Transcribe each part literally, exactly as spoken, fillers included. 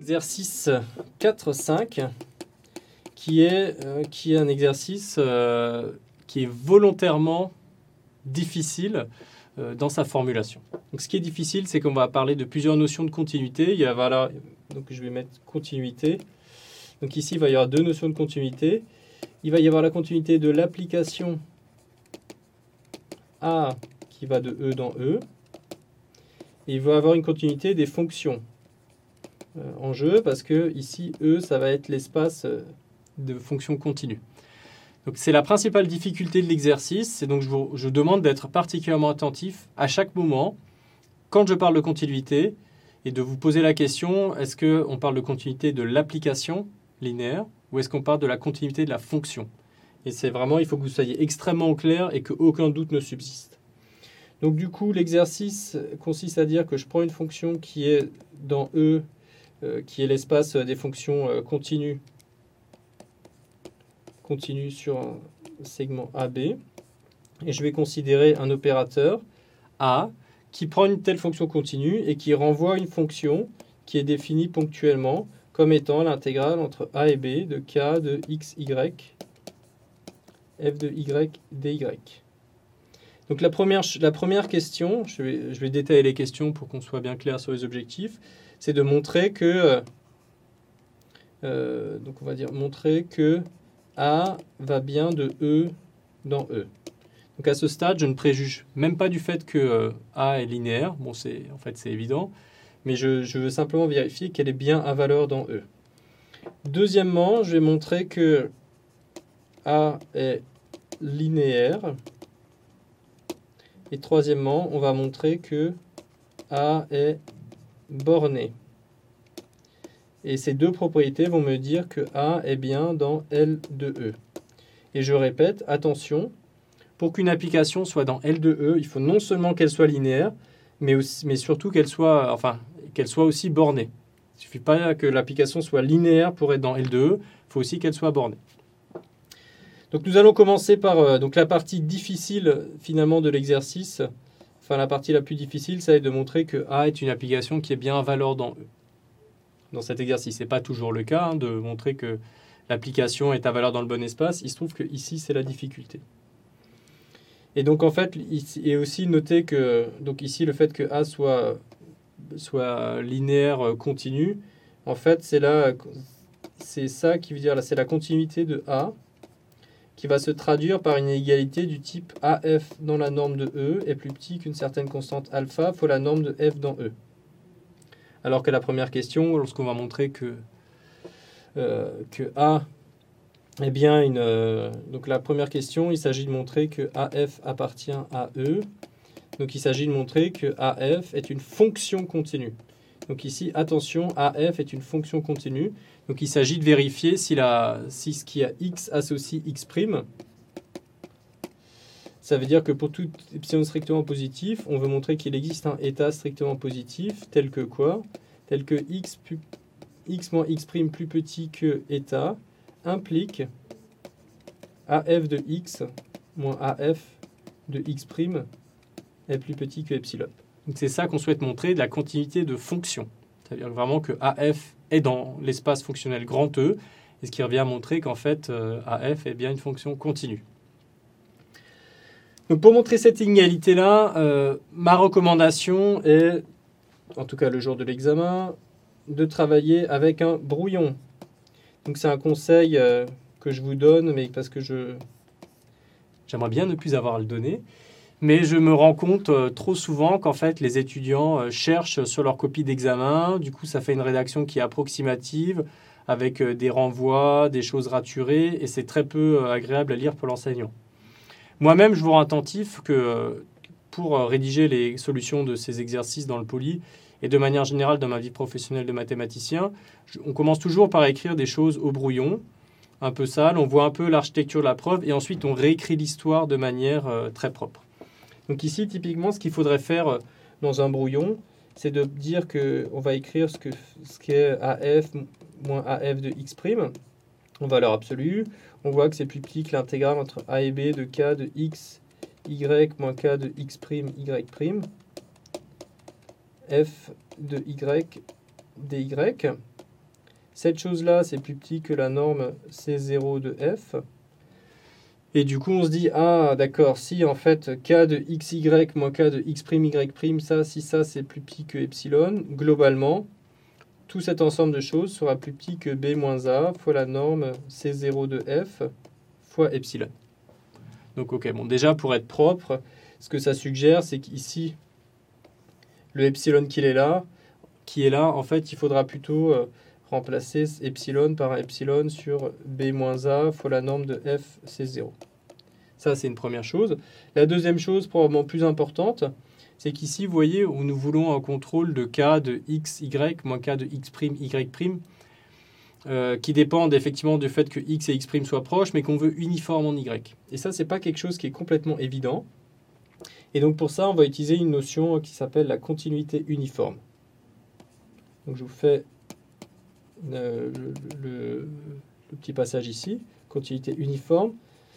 l'exercice quatre cinq qui est, euh, qui est un exercice euh, qui est volontairement difficile euh, dans sa formulation. Donc, ce qui est difficile, c'est qu'on va parler de plusieurs notions de continuité. Il y a, voilà, donc je vais mettre continuité. Donc ici, il va y avoir deux notions de continuité. Il va y avoir la continuité de l'application A qui va de E dans E. Et il va y avoir une continuité des fonctions euh, en jeu, parce que ici, E, ça va être l'espace de fonctions continues. Donc c'est la principale difficulté de l'exercice. C'est donc je vous je demande d'être particulièrement attentif à chaque moment quand je parle de continuité et de vous poser la question, est-ce qu'on parle de continuité de l'application linéaire ou est-ce qu'on parle de la continuité de la fonction? Et c'est vraiment, il faut que vous soyez extrêmement clair et qu'aucun doute ne subsiste. Donc du coup, l'exercice consiste à dire que je prends une fonction qui est dans E, euh, qui est l'espace des fonctions euh, continues, continues sur un segment A B, et je vais considérer un opérateur A qui prend une telle fonction continue et qui renvoie une fonction qui est définie ponctuellement comme étant l'intégrale entre A et B de K de x, y, f de y, dy. Donc la première, la première question, je vais, je vais détailler les questions pour qu'on soit bien clair sur les objectifs, c'est de montrer que, euh, donc on va dire montrer que A va bien de E dans E. Donc à ce stade, je ne préjuge même pas du fait que euh, A est linéaire. Bon, c'est, en fait, c'est évident. Mais je, je veux simplement vérifier qu'elle est bien à valeur dans E. Deuxièmement, je vais montrer que A est linéaire. Et troisièmement, on va montrer que A est borné. Et ces deux propriétés vont me dire que A est bien dans L de E. Et je répète, attention, pour qu'une application soit dans L de E, il faut non seulement qu'elle soit linéaire, mais, aussi, mais surtout qu'elle soit, enfin, qu'elle soit aussi bornée. Il ne suffit pas que l'application soit linéaire pour être dans L de E, il faut aussi qu'elle soit bornée. Donc nous allons commencer par euh, donc la partie difficile finalement de l'exercice. Enfin, la partie la plus difficile, ça va être de montrer que A est une application qui est bien à valeur dans E. Dans cet exercice, ce n'est pas toujours le cas hein, de montrer que l'application est à valeur dans le bon espace. Il se trouve que ici, c'est la difficulté. Et donc en fait, il est aussi noté que donc ici le fait que A soit, soit linéaire continu, en fait c'est là, c'est ça qui veut dire là, c'est la continuité de A qui va se traduire par une inégalité du type A F dans la norme de E est plus petit qu'une certaine constante alpha fois la norme de F dans E. Alors que la première question, lorsqu'on va montrer que, euh, que A est bien une... Euh, donc la première question, il s'agit de montrer que A F appartient à E. Donc il s'agit de montrer que A F est une fonction continue. Donc ici, attention, A F est une fonction continue. Donc il s'agit de vérifier si, la, si ce qui a x associe x'. Ça veut dire que pour tout epsilon strictement positif, on veut montrer qu'il existe un état strictement positif, tel que quoi? Tel que x, plus, x moins x' plus petit que état implique A F de x moins A F de x' est plus petit que epsilon. Donc c'est ça qu'on souhaite montrer de la continuité de fonction. C'est-à-dire vraiment que A F est dans l'espace fonctionnel grand E, et ce qui revient à montrer qu'en fait euh, A F est bien une fonction continue. Donc pour montrer cette inégalité-là, euh, ma recommandation est, en tout cas le jour de l'examen, de travailler avec un brouillon. Donc c'est un conseil euh, que je vous donne, mais parce que je j'aimerais bien ne plus avoir à le donner. Mais je me rends compte euh, trop souvent qu'en fait, les étudiants euh, cherchent sur leur copie d'examen. Du coup, ça fait une rédaction qui est approximative, avec euh, des renvois, des choses raturées, et c'est très peu euh, agréable à lire pour l'enseignant. Moi-même, je vous rends attentif que euh, pour euh, rédiger les solutions de ces exercices dans le poly, et de manière générale dans ma vie professionnelle de mathématicien, je, on commence toujours par écrire des choses au brouillon, un peu sale, on voit un peu l'architecture de la preuve, et ensuite on réécrit l'histoire de manière euh, très propre. Donc ici, typiquement, ce qu'il faudrait faire dans un brouillon, c'est de dire qu'on va écrire ce que ce qu'est A F moins A F de x', en valeur absolue. On voit que c'est plus petit que l'intégrale entre A et B de K de x, y moins K de x', y', f de y, dy. cette chose-là, c'est plus petit que la norme C zéro de F. Et du coup, on se dit, ah, d'accord, si en fait, K de xy moins K de x'y', ça, si ça, c'est plus petit que epsilon, globalement, tout cet ensemble de choses sera plus petit que B moins A fois la norme C zéro de F fois epsilon. Donc, ok, bon, déjà, pour être propre, ce que ça suggère, c'est qu'ici, le epsilon qui est là, qui est là, en fait, il faudra plutôt euh, remplacer epsilon par un epsilon sur B moins A fois la norme de F C zéro. Ça, c'est une première chose. La deuxième chose, probablement plus importante, c'est qu'ici, vous voyez, où nous voulons un contrôle de K de x, y moins K de x', y', euh, qui dépendent effectivement du fait que x et x' soient proches, mais qu'on veut uniforme en y. Et ça, c'est pas quelque chose qui est complètement évident. Et donc, pour ça, on va utiliser une notion qui s'appelle la continuité uniforme. Donc, je vous fais euh, le, le, le petit passage ici, continuité uniforme.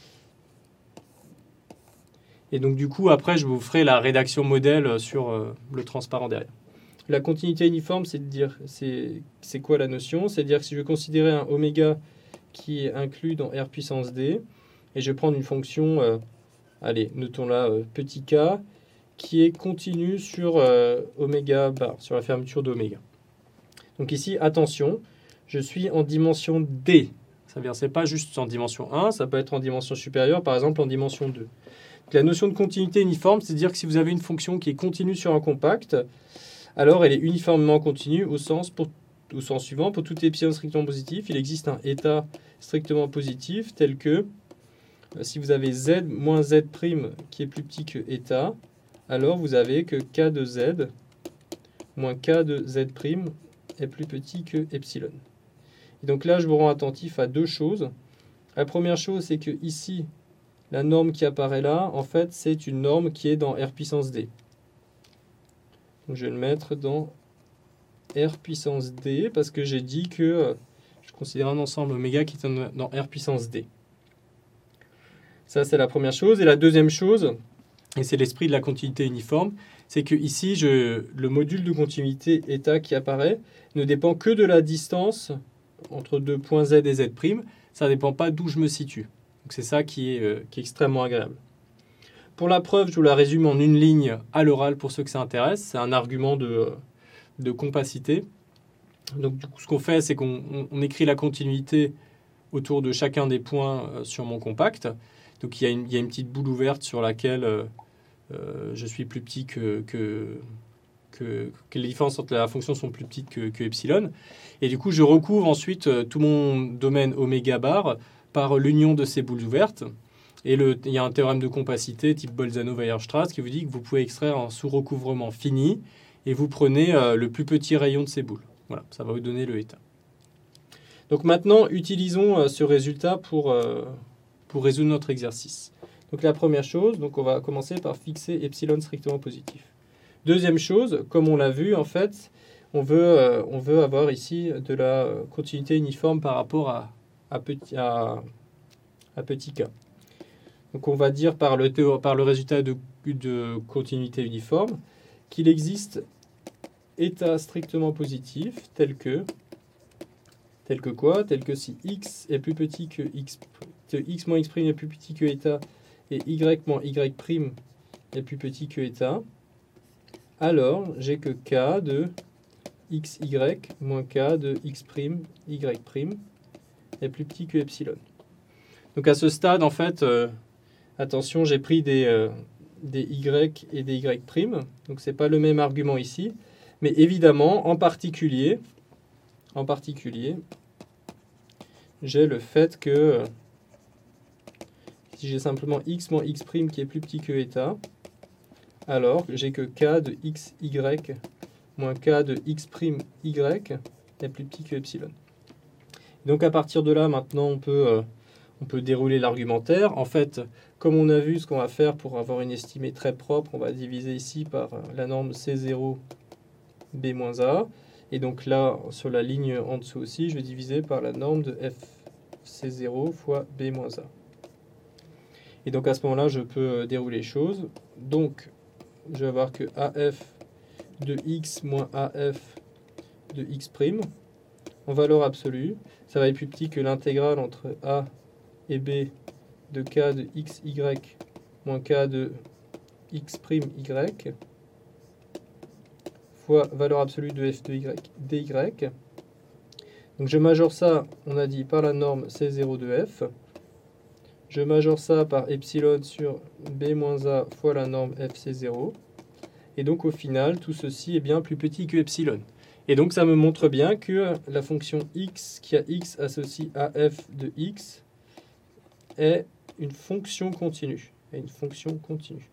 Et donc, du coup, après, je vous ferai la rédaction modèle sur euh, le transparent derrière. La continuité uniforme, c'est de dire, c'est quoi la notion? C'est de dire que si je veux considérer un oméga qui est inclus dans R puissance D, et je vais prendre une fonction, euh, allez, notons-la, euh, petit k, qui est continue sur euh, oméga bar, sur la fermeture d'oméga. Donc ici, attention, je suis en dimension D. Ça veut dire, c'est pas juste en dimension un, ça peut être en dimension supérieure, par exemple en dimension deux. Donc, la notion de continuité uniforme, c'est de dire que si vous avez une fonction qui est continue sur un compact, alors elle est uniformément continue au sens, pour, au sens suivant. Pour tout epsilon strictement positif, il existe un état strictement positif tel que euh, si vous avez z moins z' qui est plus petit que état, alors vous avez que k de z moins k de z' est plus petit que epsilon. Et donc là, je vous rends attentif à deux choses. La première chose, c'est que ici, la norme qui apparaît là, en fait, c'est une norme qui est dans R puissance D. Donc je vais le mettre dans R puissance D parce que j'ai dit que euh, je considère un ensemble oméga qui est dans R puissance D. Ça, c'est la première chose. Et la deuxième chose, et c'est l'esprit de la continuité uniforme, c'est que ici, je, le module de continuité état qui apparaît ne dépend que de la distance entre deux points Z et Z'. Ça ne dépend pas d'où je me situe. Donc c'est ça qui est, euh, qui est extrêmement agréable. Pour la preuve, je vous la résume en une ligne à l'oral pour ceux que ça intéresse. C'est un argument de, de compacité. Donc du coup, ce qu'on fait, c'est qu'on on écrit la continuité autour de chacun des points euh, sur mon compact. Donc il y a une, il y a une petite boule ouverte sur laquelle euh, euh, je suis plus petit que, que, que, que les différences entre la fonction sont plus petites que, que epsilon. Et du coup, je recouvre ensuite euh, tout mon domaine oméga bar par l'union de ces boules ouvertes. Et le, il y a un théorème de compacité type Bolzano-Weierstrass qui vous dit que vous pouvez extraire un sous-recouvrement fini et vous prenez euh, le plus petit rayon de ces boules. Voilà, ça va vous donner le état. Donc maintenant, utilisons euh, ce résultat pour, euh, pour résoudre notre exercice. Donc la première chose, donc on va commencer par fixer epsilon strictement positif. Deuxième chose, comme on l'a vu, en fait, on veut, euh, on veut avoir ici de la continuité uniforme par rapport à, à, petit, à, à petit k. Donc on va dire par le, théo, par le résultat de, de continuité uniforme qu'il existe état strictement positif tel que, tel que quoi? Tel que si x est plus petit que x, que x moins x' est plus petit que état et y moins y' est plus petit que état, alors j'ai que k de xy moins k de x', y' est plus petit que epsilon. Donc à ce stade, en fait, euh, attention, j'ai pris des, euh, des y et des y', donc ce n'est pas le même argument ici, mais évidemment, en particulier, en particulier, j'ai le fait que euh, si j'ai simplement x moins x' qui est plus petit que état, alors j'ai que k de xy moins k de x', y est plus petit que epsilon. Donc à partir de là, maintenant, on peut... Euh, On peut dérouler l'argumentaire. En fait, comme on a vu, ce qu'on va faire pour avoir une estimée très propre, on va diviser ici par la norme C zéro B moins A. Et donc là, sur la ligne en dessous aussi, je vais diviser par la norme de F C zéro fois B moins A. Et donc à ce moment-là, je peux dérouler les choses. Donc, je vais avoir que A F de X moins A F de X'. en valeur absolue, ça va être plus petit que l'intégrale entre a et b de k de xy moins k de x'y fois valeur absolue de f de y dy. Donc je majore ça, on a dit, par la norme C zéro de f. Je majore ça par epsilon sur b moins a fois la norme f C zéro. Et donc au final, tout ceci est bien plus petit que epsilon. Et donc ça me montre bien que la fonction x qui a x associé à f de x est une fonction continue. Est une fonction continue.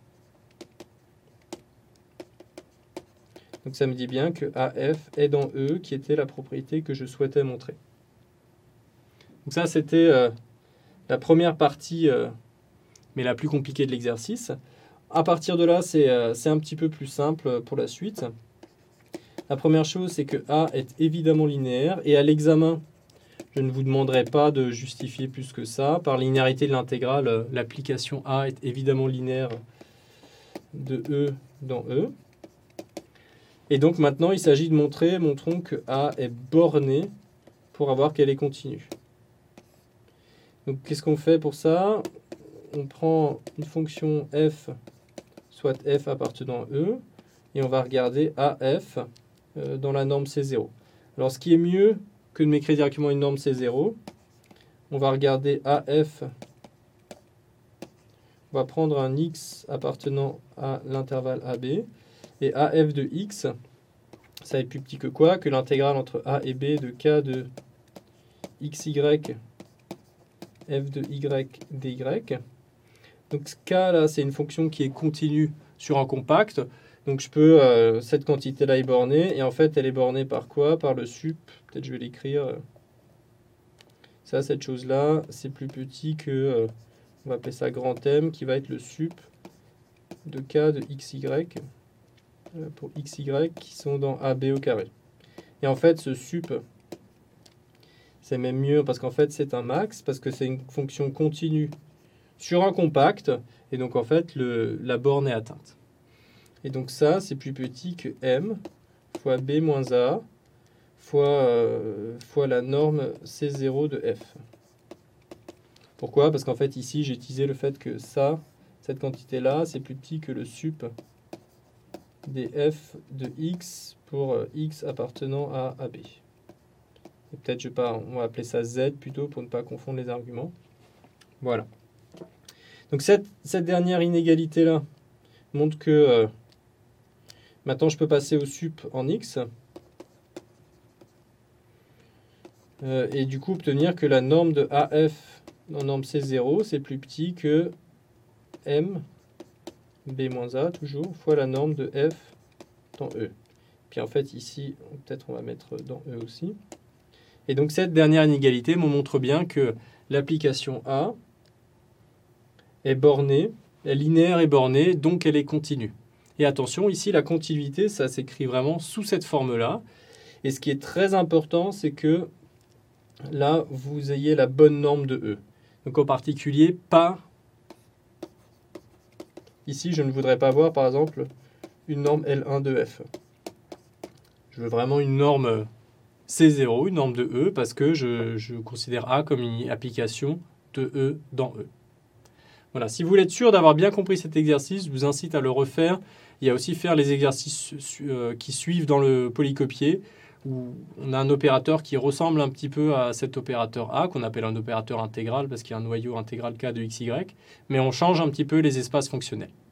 Donc ça me dit bien que A F est dans E, qui était la propriété que je souhaitais montrer. Donc ça, c'était euh, la première partie, euh, mais la plus compliquée de l'exercice. À partir de là, c'est euh, c'est un petit peu plus simple pour la suite. La première chose, c'est que A est évidemment linéaire, et à l'examen, je ne vous demanderai pas de justifier plus que ça. Par linéarité de l'intégrale, l'application A est évidemment linéaire de E dans E. Et donc maintenant, il s'agit de montrer, montrons que A est borné pour avoir qu'elle est continue. Donc qu'est-ce qu'on fait pour ça? On prend une fonction f, soit f appartenant à E, et on va regarder A F euh, dans la norme C zéro. Alors ce qui est mieux que de m'écrire directement une norme C zéro, on va regarder A F, on va prendre un x appartenant à l'intervalle A B, et A F de x, ça va être plus petit que quoi? Que l'intégrale entre A et B de k de xy f de y dy. Donc k là, c'est une fonction qui est continue sur un compact. Donc je peux, euh, cette quantité-là est bornée, et en fait elle est bornée par quoi? Par le sup, peut-être je vais l'écrire. Ça, cette chose-là, c'est plus petit que, euh, on va appeler ça grand M, qui va être le sup de k de xy pour xy qui sont dans A B au carré. Et en fait, ce sup, c'est même mieux parce qu'en fait, c'est un max, parce que c'est une fonction continue sur un compact, et donc en fait, le, la borne est atteinte. Et donc ça, c'est plus petit que M fois B moins A fois, euh, fois la norme C zéro de F. Pourquoi? Parce qu'en fait, ici, j'ai utilisé le fait que ça, cette quantité-là, c'est plus petit que le sup des f de x pour x appartenant à A B. Et peut-être, je sais pas, on va appeler ça z plutôt pour ne pas confondre les arguments. Voilà. Donc cette, cette dernière inégalité-là montre que euh, maintenant je peux passer au sup en x. Euh, et du coup obtenir que la norme de A F dans norme C zéro, c'est plus petit que M B moins A, toujours, fois la norme de F dans E. Puis en fait, ici, peut-être on va mettre dans E aussi. Et donc cette dernière inégalité me montre bien que l'application A est bornée, est linéaire et bornée, donc elle est continue. Et attention, ici, la continuité, ça s'écrit vraiment sous cette forme-là. Et ce qui est très important, c'est que là, vous ayez la bonne norme de E. Donc en particulier, pas... Ici, je ne voudrais pas voir, par exemple, une norme L un de F. Je veux vraiment une norme C zéro, une norme de E, parce que je, je considère A comme une application de E dans E. Voilà. Si vous voulez être sûr d'avoir bien compris cet exercice, je vous incite à le refaire. Il y a aussi faire les exercices qui suivent dans le polycopier, où on a un opérateur qui ressemble un petit peu à cet opérateur A, qu'on appelle un opérateur intégral, parce qu'il y a un noyau intégral K de xy, mais on change un petit peu les espaces fonctionnels.